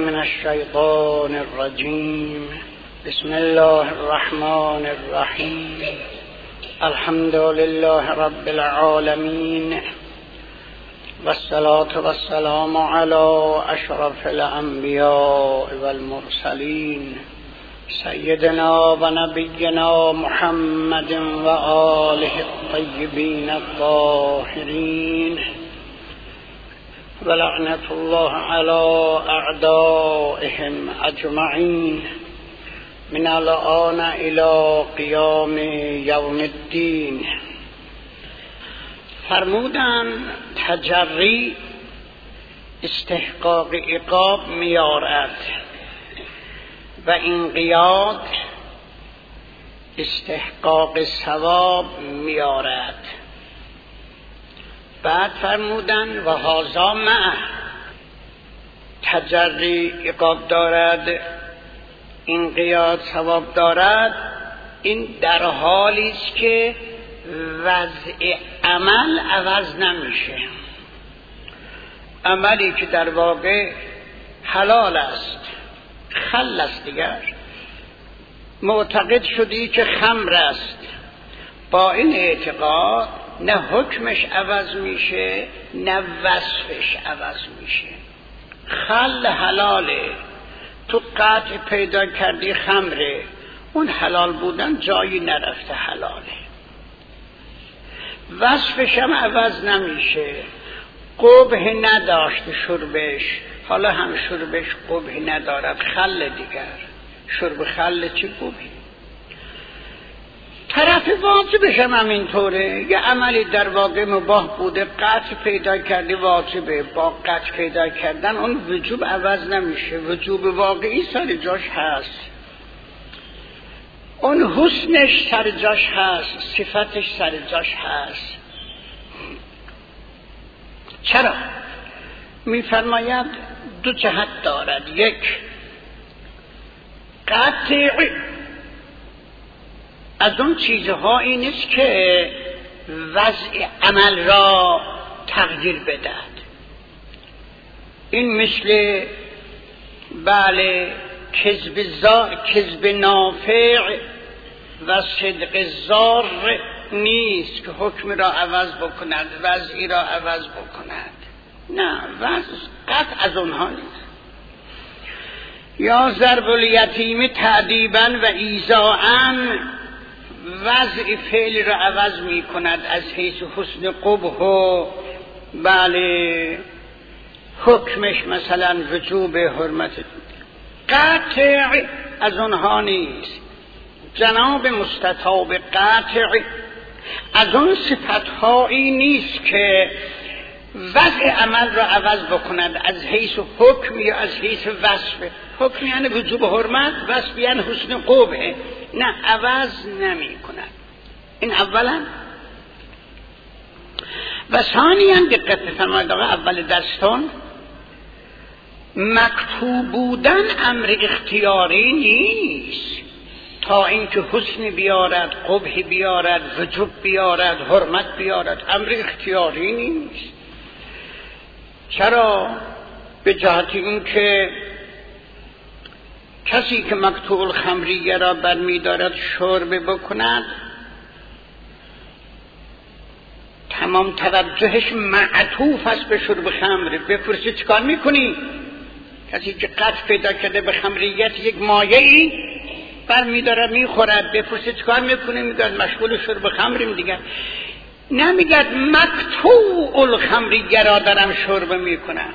من الشیطان الرجیم. بسم الله الرحمن الرحیم. الحمد لله رب العالمین والصلاة والسلام علی اشرف الانبیاء والمرسلین سیدنا و نبینا محمد و آله الطیبین الطاهرین و لعنت الله علی اعدائهم اجمعین من الآن الی قیام یوم الدین. فرمودن تجری استحقاق عقاب میارد و انقیاد استحقاق ثواب میارد. بعد فرمودن و هذا مع تجری عقاب دارد، انقیاد ثواب دارد. این در حالی است که وضع عمل عوض نمیشه. عملی که در واقع حلال است، خل است، دیگر معتقد شدی که خمر است، با این اعتقاد نه حکمش عوض میشه نه وصفش عوض میشه. خل حلاله، تو قطع پیدا کردی خمره، اون حلال بودن جایی نرفته، حلاله. وصفش هم عوض نمیشه. قبح نداشت شربش، حالا هم شربش قبح ندارد، خل دیگر. شرب خل چه قبحی؟ طرف واجبش هم همینطوره. یه عملی در واقع مباح بوده، قطع پیدا کردی واجبه، با قطع پیدا کردن اون وجوب عوض نمیشه. وجوب واقعی سر جاش هست، اون حسنش سر جاش هست، صفتش سر جاش هست. چرا؟ میفرماید دو جهت دارد. یک، قطع از اون چیزهایی نیست که وضع عمل را تغییر بدهد. این مثل بله کذب نافع و صدق ضار نیست که حکم را عوض بکند، وضعی را عوض بکند. نه، وضع قطع از اونها نیست. یا ضرب الیتیم تعذیبا و ایذاء، وضع فعل را عوض می کند از حیث حسن قبح و بله حکمش مثلا وجوب حرمت. قطع از اونها نیست. جناب مستطاب قطع از اون صفتهایی نیست که وضع عمل را عوض بکند از حیث حکم یا از حیث وصف. حکم یعنی وجوب حرمت، وصف یعنی حسن قبح. نه، عوض نمی کند. این اولا. و ثانیاً دقت بفرمایید آقا، اول دستان مکتوب بودن امر اختیاری نیست تا اینکه حسن بیارد، قبح بیارد، وجوب بیارد، حرمت بیارد. امر اختیاری نیست. چرا؟ به جهت این که کسی که مقطوع الخمریه را برمی دارد شرب بکند، تمام توجهش معطوف است به شرب خمر. بپرسید چکار میکنی؟ کسی که قطع پیدا کرده به خمریت یک مایعی برمی دارد میخورد، بپرسید چکار میکنه؟ میگه مشغول شرب خمریم دیگر. نمیگد مقطوع الخمریه را دارم شرب میکنم.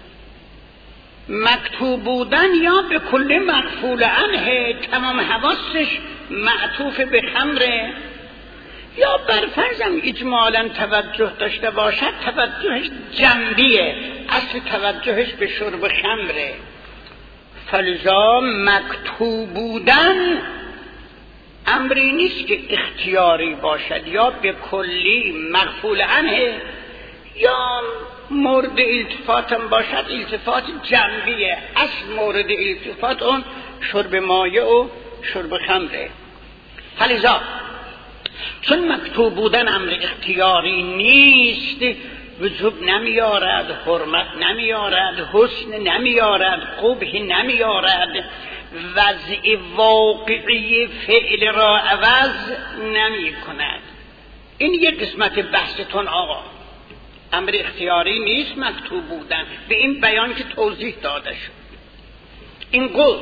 مکتوب بودن یا به کل مغفول عنه، تمام حواسش معطوف به خمره، یا بر فرضم اجمالا توجه داشته باشد، توجهش جنبیه، اصل توجهش به شرب خمره. فلذا مکتوب بودن امری نیست که اختیاری باشد، یا به کلی مغفول عنه، یا مورد التفات هم باشد، التفات جنبیه. اصل مورد التفات اون شرب مایع و شرب خمره. فلذا چون مکتوب بودن امر اختیاری نیست، وجوب نمیارد، حرمت نمیارد، حسن نمیارد، قبح نمیارد، وضع واقعی فعل را عوض نمی کند. این یک قسمت بحثتون آقا. امر اختیاری نیست مکتوب بودن، به این بیان که توضیح داده شد. این گفت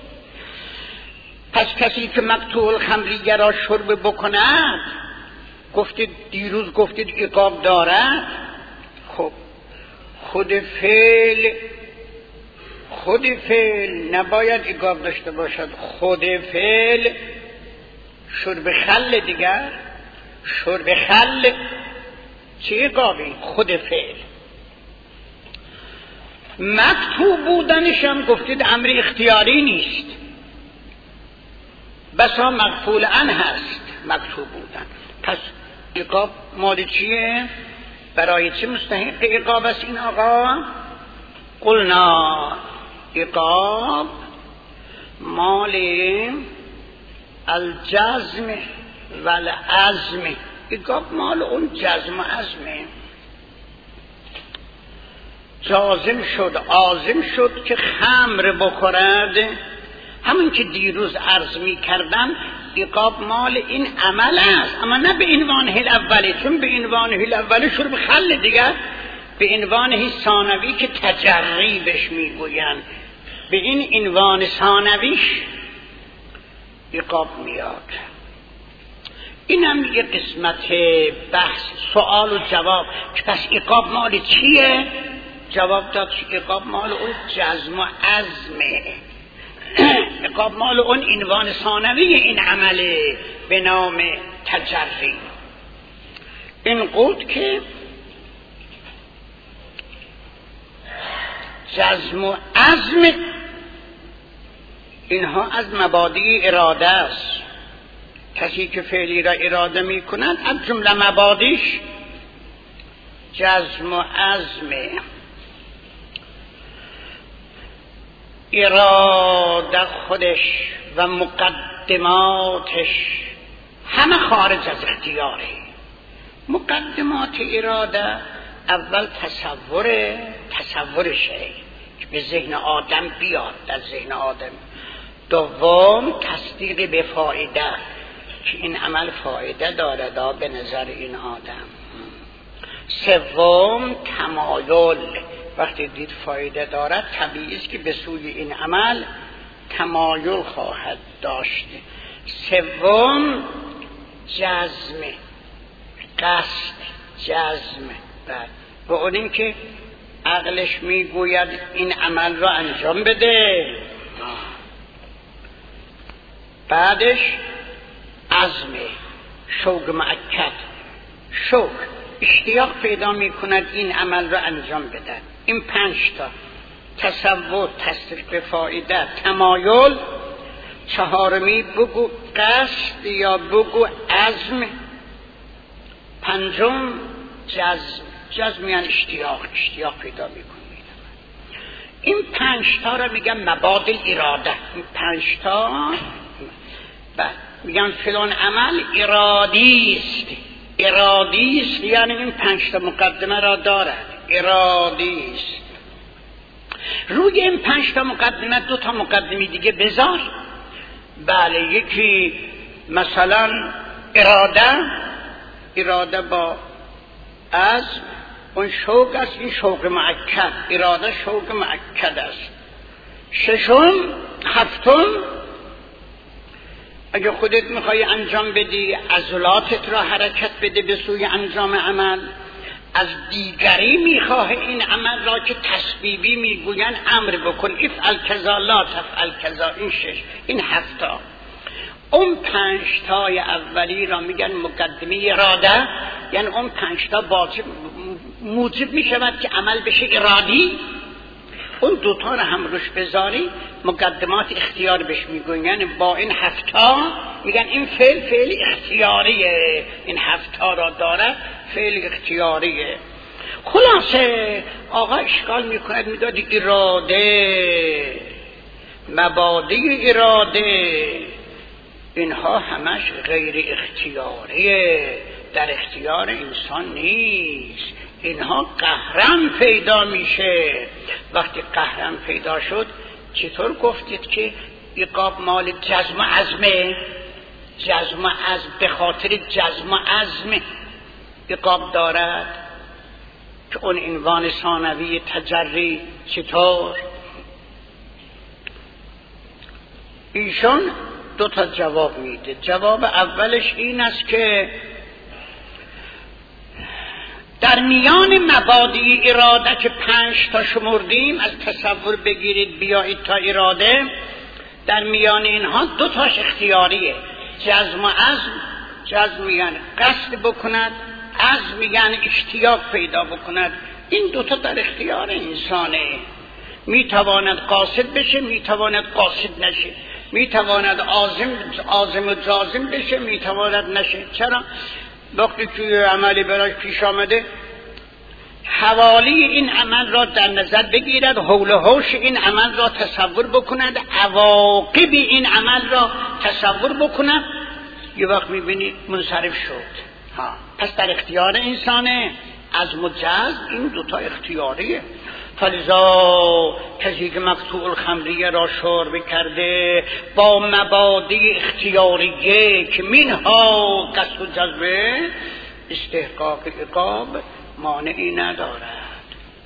پس کسی که مقطوع الخمریه را شرب بکند، گفتید دیروز گفتید عقاب دارد. خب خود فعل نباید عقاب داشته باشد. خود فعل شرب خل دیگر، شرب خل چه عقابی؟ خود فعل. مکتوب بودنش هم گفتید امر اختیاری نیست، بسا مغفول عنه هست مکتوب بودن. پس عقاب مال چیه؟ برای چه مستحق عقاب است این آقا؟ قلنا عقاب مال الجزم و العزم. عقاب مال اون جزم و عزمه. جازم شد عازم شد که خمر بخورد، همون که دیروز عرض می کردم عقاب مال این عمل است، اما نه به عنوان الاولی، چون به عنوان الاولی شرب خل دیگر، به عنوان ثانوی که تجری بهش میگویند، به این عنوان ثانویش عقاب میاد. اینم یه قسمت بحث سوال و جواب که پس عقاب مال چیه؟ جواب داد که عقاب مال اون جزم و عزمه، عقاب مال اون عنوان ثانوی این عمله به نام تجری. این قول که جزم و عزم اینها از مبادی اراده است. کسی که فعلی را اراده می کند از جمله مبادیش جزم و عزم. اراده خودش و مقدماتش همه خارج از اختیاره. مقدمات اراده اول تصورشه که به ذهن آدم بیاد، در ذهن آدم. دوم تصدیق به فایده که این عمل فایده دارد به نظر این آدم. سوم تمایل، وقتی دید فایده دارد طبیعی است که به سوی این عمل تمایل خواهد داشت. سوم جزم، قصد، جزم. و اون این که عقلش میگوید این عمل را انجام بده. بعدش عزم، شوق مؤکد، شوق اشتیاق پیدا می کند این عمل را انجام بده. این 5 تا تصور، تصدیق به فایده، تمایل. چهارمی بگو قصد یا بگو عزم. پنجم جزم یعنی اشتیاق پیدا می کند. این 5 تا را میگن مبادل اراده. این 5 تا میگن فلان عمل ارادی است، یعنی این 5 تا مقدمه را دارد، ارادی است. روی این 5 تا مقدمه 2 تا مقدمه دیگه بذار. بله، یکی مثلا اراده با عزم، اون شوق است، این شوق مؤکد، اراده شوق مؤکد است. ششم، هفتم، اگه خودت میخوای انجام بدی عضلاتت را حرکت بده به سوی انجام عمل. از دیگری میخواه این عمل را که تسبیبی میگوین امر بکن، افعل کذا لا تفعل کذا. این 6، این 7 تا. اون 5 تای اولی را میگن مقدمه اراده، یعنی اون 5 تا موجب میشود که عمل بشه ارادی. اون 2 تا را هم روش بذاری مقدمات اختیار بهش میگن، یعنی با این 7 تا میگن این فعل اختیاریه. این 7 تا را داره فعل اختیاریه. خلاصه آقا اشکال میکند، میدادی اراده، مبادی اراده، اینها همش غیر اختیاریه، در اختیار انسان نیست. اینها قهرن پیدا میشه. وقتی قهرن پیدا شد چطور گفتید که عقاب مال جزم و عزمه؟ جزم و عزم، به خاطر جزم و عزم عقاب دارد که اون عنوان ثانوی تجری. چطور؟ ایشون دو تا جواب میده. جواب اولش این است که در میان مبادی اراده که 5 تا شمردیم، از تصور بگیرید بیایید تا اراده، در میان اینها 2 تاش اختیاریه. جزم و عزم، جزم یعنی قصد بکند، عزم یعنی اشتیاق پیدا بکند. این 2 تا در اختیار انسانه. میتواند قاصد بشه، میتواند قاصد نشه، میتواند عازم و جازم بشه، میتواند نشه. چرا؟ وقتی که عملی برایش پیش آمده حوالی این عمل را در نظر بگیرد، حول و حوش این عمل را تصور بکند، عواقب این عمل را تصور بکند، یه وقت میبینی منصرف شد. پس در اختیار انسانه. عزم و جزم این 2 تا اختیاریه. فلذا کسی که مقطوع الخمریه را شرب کرده با مبادی اختیاریه که منها قصد و جذبه، استحقاق عقاب مانعی ندارد.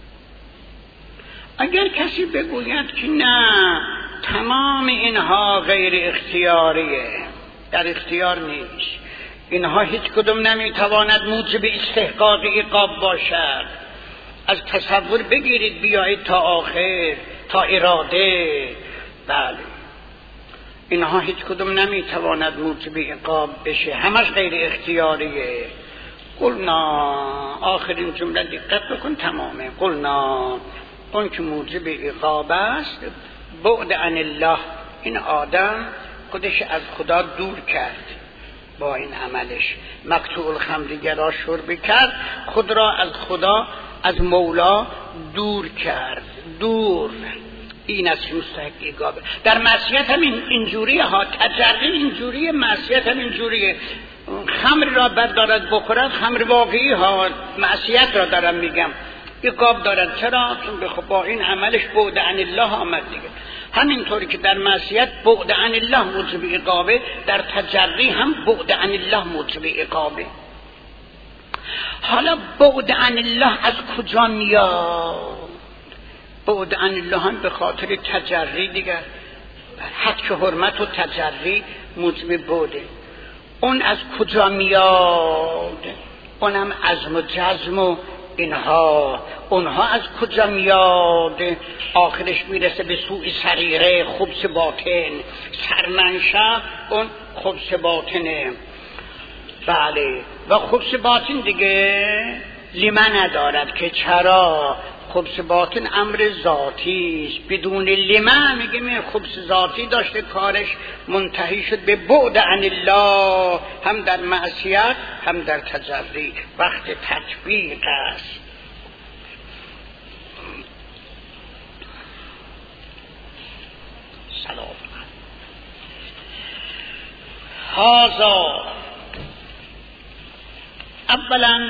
اگر کسی بگوید که نه تمام اینها غیر اختیاریه، در اختیار نیست، اینها هیچ کدوم نمیتواند موجب استحقاق عقاب باشد، از تصور بگیرید بیایید تا آخر، تا اراده، بله اینها هیچ کدوم نمیتواند موجب عقاب بشه، همش غیر اختیاریه. قلنا، آخرین جمله دقت بکن تمامه. قلنا، اون که موجب عقاب است بعد عن الله. این آدم خودش از خدا دور کرد با این عملش، مقطوع الخمریه را شرب کرد، خود را از خدا، از مولا دور کرد. دور این است مستحق عقابه. در معصیت هم اینجوریه ها، تجری اینجوریه، معصیت هم اینجوریه. خمر را بردارد بخورد، خمر واقعی ها، معصیت را دارم میگم، عقاب دارد. چرا؟ چون با این عملش بعد عن الله آمد دیگه. همینطوری که در معصیت بعد عن الله موجب عقابه، در تجری هم بعد عن الله موجب عقابه. حالا بعد عن الله از کجا میاد؟ بعد عن الله هم به خاطر تجری دیگر، حق حرمت و تجری موجب بعده. اون از کجا میاد؟ اونم عزم و جزم و اونها از کجا میاد؟ آخرش میرسه به سوء سریره، خبث باطن. سرمنشأ اون خبث باطنه. بله، و خبث باطن دیگه لیمه ندارد که چرا؟ خبث باطن امر ذاتی است، بدون لیمه میگه من خبث ذاتی داشته، کارش منتهی شد به بعد عن الله، هم در معصیت هم در تجری. وقت تطبیق است. سلام. هذا اولا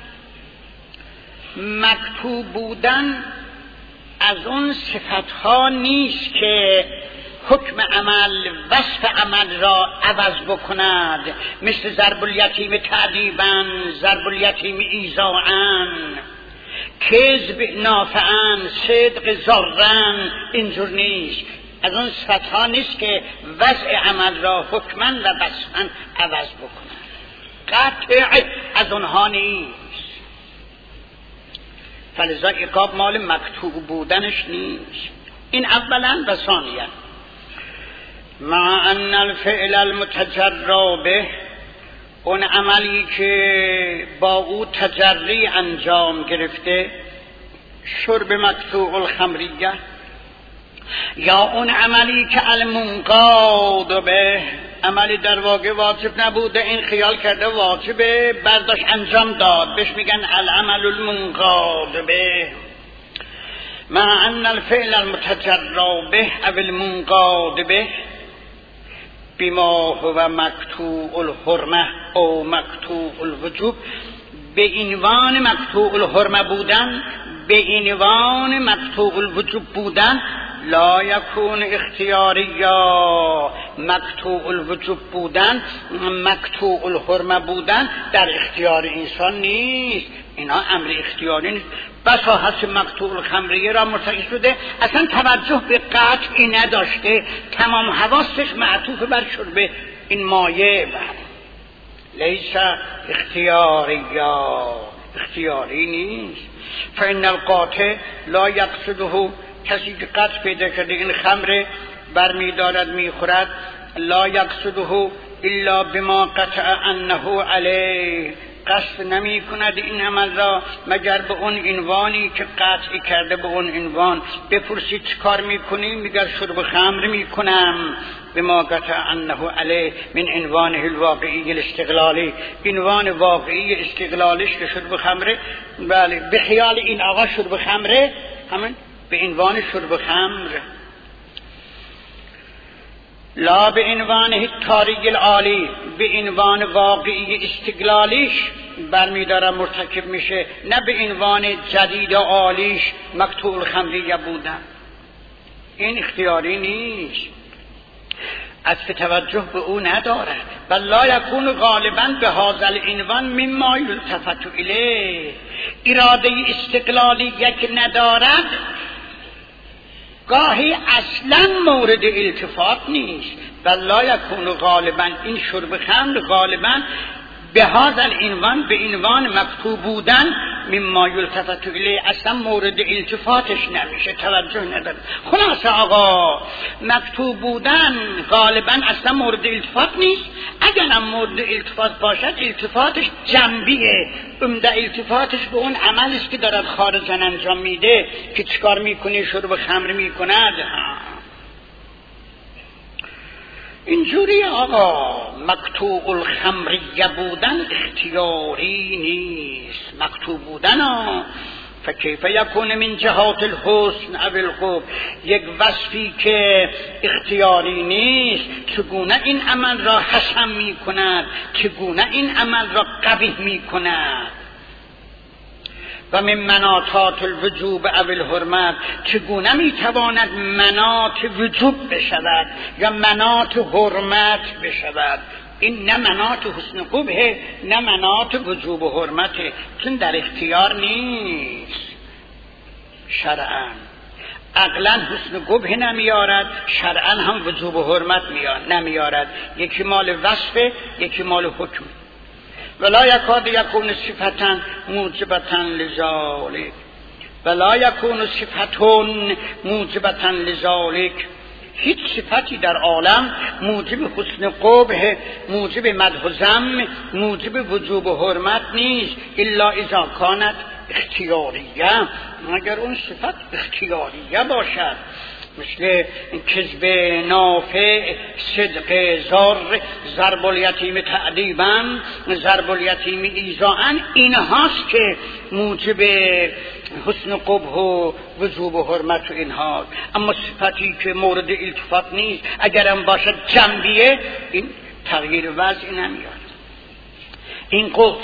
مکتوب بودن از اون صفتها نیست که حکم عمل، وصف عمل را عوض بکند، مثل ضرب الیتیم تعذیبا، ضرب الیتیم ایذاء، کذب نافعا، صدق ضرا. اینجور نیست. از اون صفتها نیست که وضع عمل را حکما و وصفا عوض بکند. قطع از اونها نیست. فلذا عقاب مال مقطوع بودنش نیست. این اولا. و ثانیا مع ان الفعل المتجرى به، اون عملی که با او تجری انجام گرفته، شرب مقطوع الخمریه، یا اون عملی که المنقاد به، عملی در واقع واجب نبوده، این خیال کرده واجبه، برداشت انجام داد، بهش میگن العمل المنقاد به. مع ان الفعل المتجرى به او المنقاد به بما هو مقطوع الحرمه او مقطوع الوجوب، به عنوان مقطوع الحرمه بودن، به عنوان مقطوع الوجوب بودن لا یکون اختیاری، یا مقطوع الوجوب بودن، مقطوع الحرمه بودن در اختیار انسان نیست. اینا امر اختیاری نیست. بسا هست مقطوع الخمریه را مرتکب شده، اصلا توجه به قطعی نداشته، تمام حواسش معطوف بر شرب این مایه، لیس اختیاری، یا اختیاری نیست. فإن القاطع لا یقصده، کسی که قطع پیدا کرده این خمر برمی دارد میخورد، لا یقصده الا بما قطع انه علیه، قصد نمی کند این عمل را مگر به اون عنوانی که قطع کرده. به اون عنوان بپرسید چه کار میکنی؟ میگر شرب خمر میکنم. بما قطع انه علیه من عنوانه الواقعی الاستقلالی، عنوان واقعی استقلالش که شرب خمره. بله، به خیال این آقا شرب خمره، همین به عنوان شرب خمر، لا به عنوان تاریک العالی، به عنوان واقعی استقلالیش برمیداره مرتکب میشه، نه به عنوان جدید و عالیش مقطوع الخمریه بودن. این اختیاری نیست، از که توجه به او ندارد. بل لا یکون غالبا به هذا العنوان مما یلتفت الیه، اراده استقلالی یک ندارد، گاهی اصلا مورد التفات نیست. بل لا یکون غالبا، این شرب خمر غالبا به هذا العنوان، به عنوان مقطوع بودن، مما یلتفت الیه، اصلا مورد التفاتش نمیشه، توجه نداره. خلاصه آقا مقطوع بودن غالبا اصلا مورد التفات نیست. اگر هم مورد التفات باشد، التفاتش جنبیه، عمده التفاتش به اون عمل است که دارد خارجاً انجام میده، که چیکار میکنه؟ شرب خمر میکند. اینجوری آقا مقطوع الخمریه بودن اختیاری نیست. مقطوع بودن فکیف یکون من جهات الحسن او القبح، یک وصفی که اختیاری نیست چگونه این عمل را حسن می کند، چگونه این عمل را قبیح می کند. و من مناطات الوجوب او الحرمت، چگونه میتواند مناط وجوب بشود یا مناط حرمت بشود. این نه مناط حسن قبحه، نه مناط وجوب و حرمته، چون در اختیار نیست شرعاً. عقلاً حسن قبح نمیارد، شرعاً هم وجوب و حرمت نمیارد. یکی مال وصفه، یکی مال حکم. ولا یکاد یکون صفتن موجبتن لذالک، ولا یکون صفتون موجبتن لذالک، هیچ صفتی در عالم موجب حسن قبح، موجب مدح و ذم، موجب وجوب و حرمت نیست، الا اذا کانت اختیاریه، مگر اون صفت اختیاریه باشد، مثل کذب نافع، صدق ضر، ضرب الیتیم تعذیبا، ضرب الیتیم ایذاء، این هاست که موجب حسن قبح و وجوب و حرمت و اینها. اما صفتی که مورد التفات نیست، اگرم باشد جنبیه، این تغییر وضع نمیاد. این قلت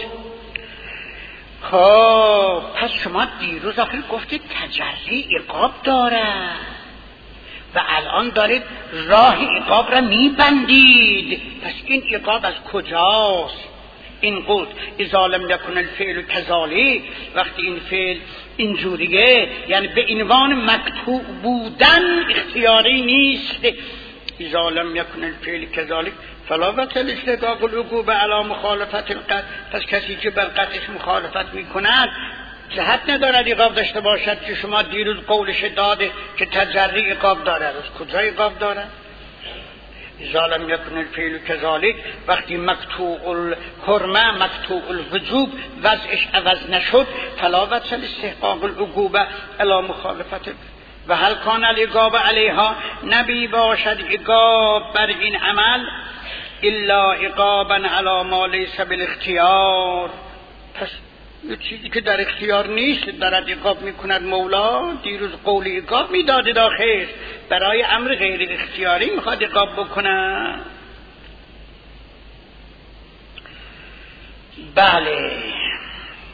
خب پس شما دیروز آخر گفتید تجری عقاب دارد و الان دارید راه عقاب را میبندید، پس این عقاب از کجاست؟ این قلت اذا لم یکن الفعل کذالک، وقتی این فعل اینجوریه، یعنی به عنوان مقطوع بودن اختیاری نیست. اذا لم یکن الفعل کذالک فلا بطل استحقاق العقوبة علی مخالفت القطع، پس کسی که بر قطعش مخالفت میکند جهت ندارد عقاب داشته باشد. که شما دیروز قولش داده که تجری عقاب دارد، از کجا عقاب دارد؟ اذا لم یکن الفعل کذالک، وقتی مقطوع الحرمه، مقطوع الوجوب وضعش عوض نشد، فلا بطل استحقاق العقوبة علی مخالفت. و هل کان العقاب علیها، نبی باشد عقاب بر این عمل، الا عقابا علی ما لیس بالاختیار، پس یه چیزی که در اختیار نیست دارد عقاب میکند. مولا دیروز قول عقاب میداده داخل، برای امر غیر اختیاری میخواد عقاب بکنه. بله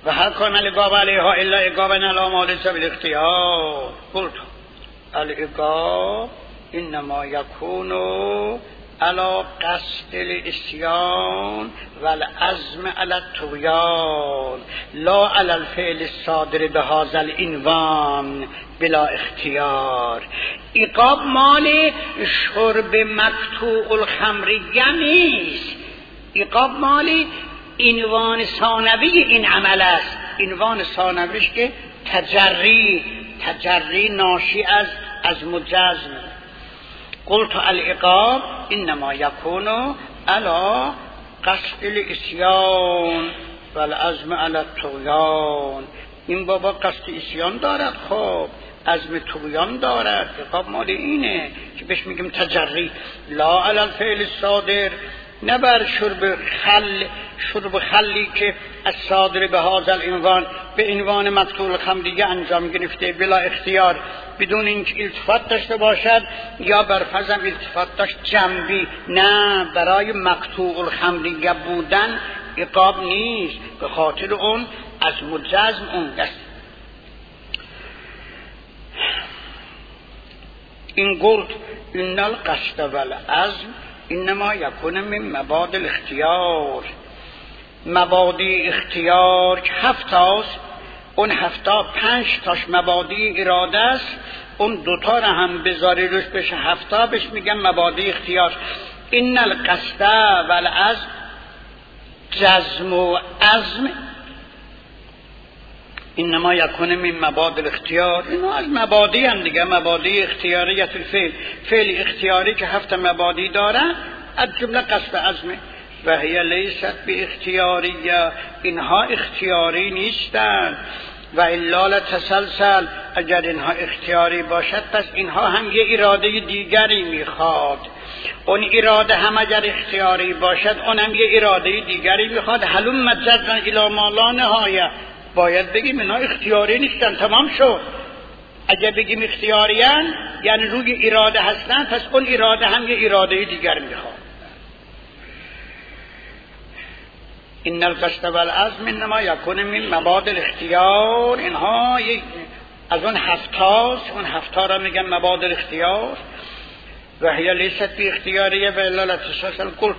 و هر کان العقاب علیها الا عقابا علی ما لیس بالاختیار. قلت العقاب انما یکون علی قصد العصیان و العزم علی الطغیان لا علی الفعل الصادر بهذا العنوان بلا اختیار. عقاب مال شرب مقطوع الخمریه نیست، عقاب مال عنوان ثانوی این عمل است. عنوان ثانویش که تجری ناشی از مجزم. قلت العقاب انما یکون علی قصد العصیان و العزم علی الطغیان. این بابا قصد عصیان دارد، خب عزم طغیان دارد، عقاب مال اینه که بهش میگیم تجری. لا علی الفعل الصادر، نه بر شرب خلی که از صادر به هذا العنوان به عنوان مقتول خمریه انجام گرفته بلا اختیار، بدون اینکه التفات داشته باشد یا بر فرضم التفات داشت جنبی، نه برای مقتول خمریه بودن عقاب نیست، به خاطر اون از مجزم اون است. این گفت ان القصد والعزم انما یکون من مبادئ الاختیار. مبادئ اختیار که 7 تاست، اون 7 5 تاش مبادئ اراده است، اون 2 تا را هم بذاری روش بشه 7 تا، بهش میگن مبادئ اختیار. ان القصد والعزم، جزم و عزم، انما یکون من مبادئ الاختیار. اینا از مبادئ هم دیگه، مبادئ اختیاریت الفعل، فعل اختیاری که 7 مبادئ داره، از جمله قصد عزمه. و هی لیست به اختیاریه، اینها اختیاری نیستند. و الا لتسلسل، اگر اینها اختیاری باشد پس اینها هم یه اراده دیگری میخواد. اون اراده هم اگر اختیاری باشد اون هم یه اراده دیگری میخواد. هلوم مجزن الی ما لا نهایه، باید بگیم اینا اختیاری نیستن، تمام شد. اگر بگیم اختیاریان یعنی روی اراده هستن، پس اون اراده هم یه اراده دیگر میخواد. ان القصد والعزم انما یکون من مبادئ الاختیار. اینها از اون 7 تاست، اون 7 تا را میگن مبادئ الاختیار. و هی لیست بی اختیاریه و الا لتسلسل. قلت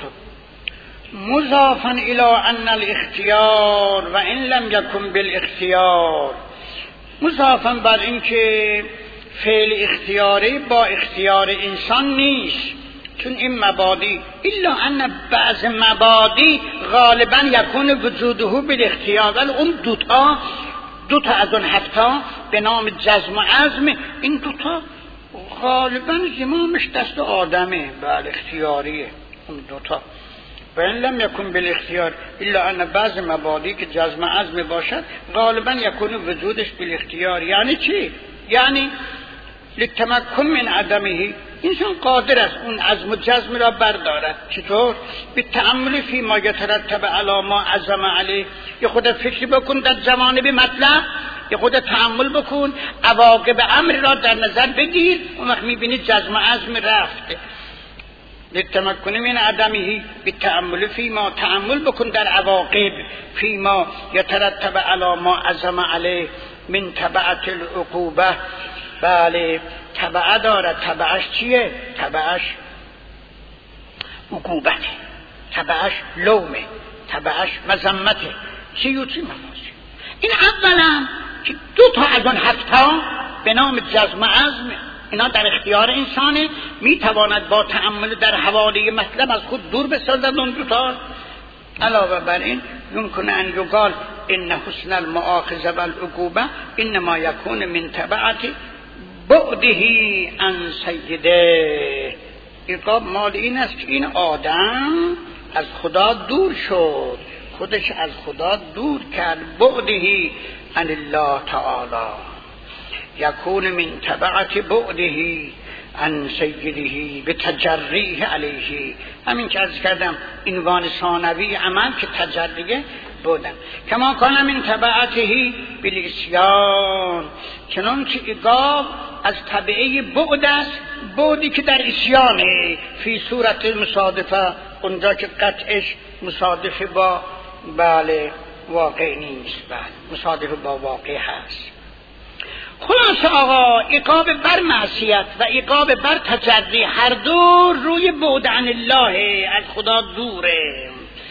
مضافا الى ان الاختیار و ان لم یکن بالاختیار، مضافا بر این که فعل اختیاری با اختیار انسان نیست، چون این مبادی الا ان بعض مبادی غالبا یکون وجوده بالاختیار، ولی اون 2 تا از اون 7 تا به نام جزم و عزم، این 2 تا غالبا زمامش دست آدمه، بله اختیاریه اون 2 تا. و این لم یکن بالاختیار الا ان بعض مبادی که جزم عزم باشد غالبا یکون وجودش بالاختیار. یعنی چی؟ یعنی لتمکن من عدمه، انسان قادر است اون عزم و جزم را بردارد. چطور؟ به تأمل فی ما یترتب علی ما عزم علیه. یه خود فکر بکن در جوانب مطلب، یه خود تأمل بکن، عواقب امر را در نظر بگیر، اون وقت میبینی جزم و عزم رفته. لتمکن من عدمه، بالتأمل فيما، تأمل بکن در عواقب، فيما يترتب على ما عزم عليه من تبعت العقوبه. بله تبعه داره، تبعش چیه؟ تبعش عقوبته، تبعش لومه، تبعش مذمته، چی و چی مفاصل. این اولا که 2 تا از اون 7 تا به نام جزم و عزم، اینا در اختیار انسانه، میتواند با تأمل در حوالی مطلب از خود دور بسازد اون 2 تا. علاوه بر این یمکن ان یقال ان حسن المؤاخذه والعقوبه انما یکون من تبعت بعده عن سیده. عقاب مال این است که این آدم از خدا دور شد، خودش از خدا دور کرد. بعده عن الله تعالی یکون من تبعت بعده عن سیده به تجریه علیه. همین که عرض کردم عنوان ثانوی عمل که تجریه بودن. کما کان من تبعته بالعصیان، چنان که عقاب از تبعه بعد است، بعدی که در عصیانه، فی صورت مصادفه، اونجا که قطعش مصادفه با بله واقع نیست، بعد مصادف با واقع هست. خلاص آقا عقاب بر معصیت و عقاب بر تجری هر دو روی بعد عن الله، از خدا دوره.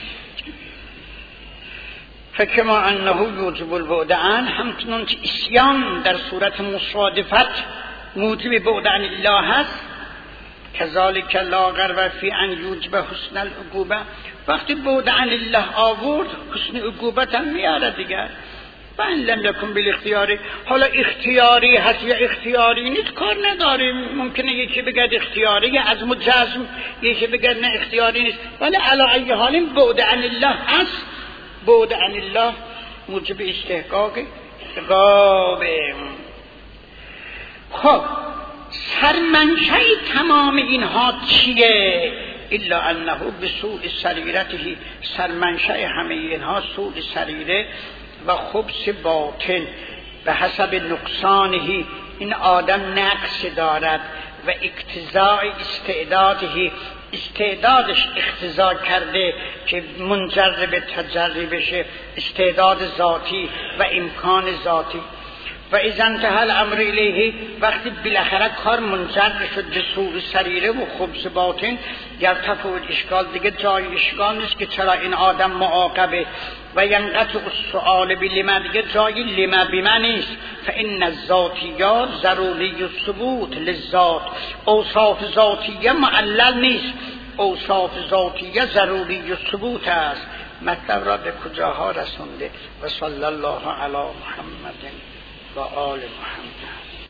فکما انه یوجب البعد عنه، همچنان که عصیان در صورت مصادفت موجب بعد عن الله هست، کذالک لا غرو فی ان یوجب حسن العقوبه. وقتی بعد عن الله آورد حسن عقوبت هم میاره دیگر. و ان لم یکن بالاختیاری، حالا اختیاری هست یا اختیاری نیست کار نداریم، ممکنه یکی بگه اختیاری از مجزم، یکی بگه نه اختیاری نیست، ولی علی ای حال بعد عن الله هست. بعد عن الله موجب استحقاق عقاب. خب سرمنشأ تمام اینها چیه؟ الا انه بسوء سریرته، سرمنشأ همه اینها سوء سریره و خبث باطن به حسب نقصانه. این آدم نقص دارد و اقتضاء استعداده، استعدادش اقتضا کرده که منجر به تجری بشه، استعداد ذاتی و امکان ذاتی. و اذا انتهى الامر الیه، وقتی بالاخره کار منجر شد به سوء سریره و خبث باطن، یرتفع الاشکال، دیگه جای اشکال نیست که چرا این آدم معاقبه. و ینقطع السؤال بلما، دیگه جای لما بما نیست. فان الذاتیات ضروری الثبوت للذات، اوصاف ذاتیه معلل نیست، اوصاف ذاتیه ضروری الثبوت است. مطلب را به کجاها رسونده؟ و صلی الله علی محمد و آل محمد.